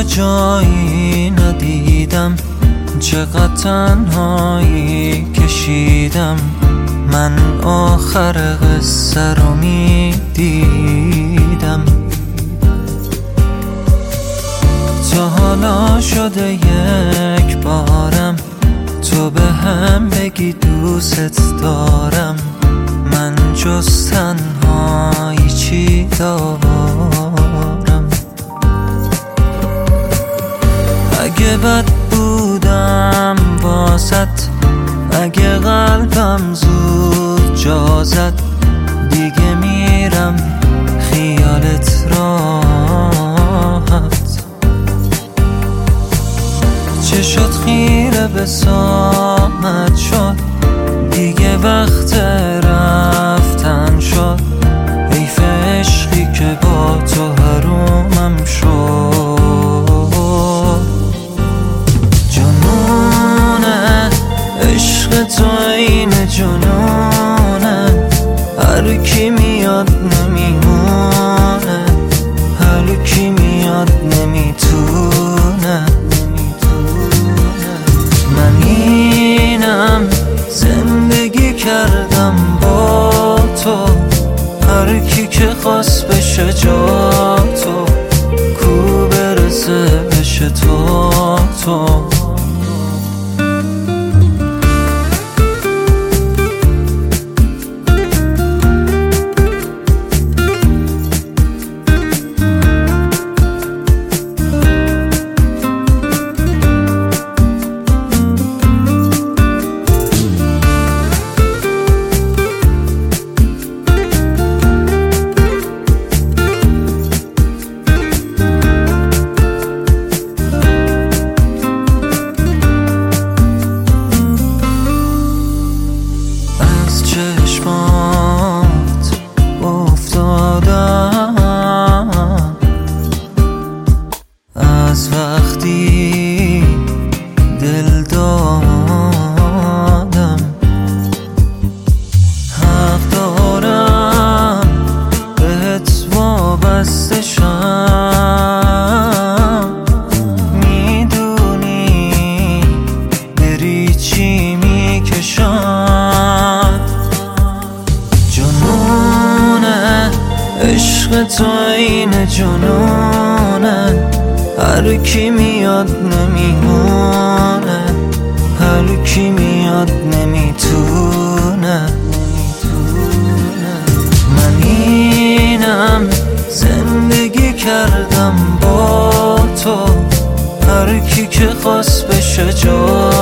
جایی ندیدم، چقدر تنهایی کشیدم. من آخر قصه رو میدیدم. تا حالا شده یک بارم تو به هم بگی دوست دارم. من جز تنهایی چی دارم؟ اگه بد بودم واسط، اگه قلبم زود جا زد، دیگه میرم خیالت راحت. چه شد خیره به ساعت شد، دیگه وقت رفتن شد. حیف عشقی که با تو حرومم شد. جنونه عشق تو این جنونه، هر کی میاد نمیمونه، هر کی میاد نمیتونه. من اینم زندگی کردم با تو، هر کی که خواست بشه جا تو، کو برسه بشه تو. چشمات افتادم از وقتی دل دادم. حق دارم بهت وابسته شم، میدونی بری چی میکشم. جنونه عشق تو این جنونه، هر کی میاد نمیمونه، هر کی میاد نمیتونه. من اینم زندگی کردم با تو، هر کی که خواست بشه جا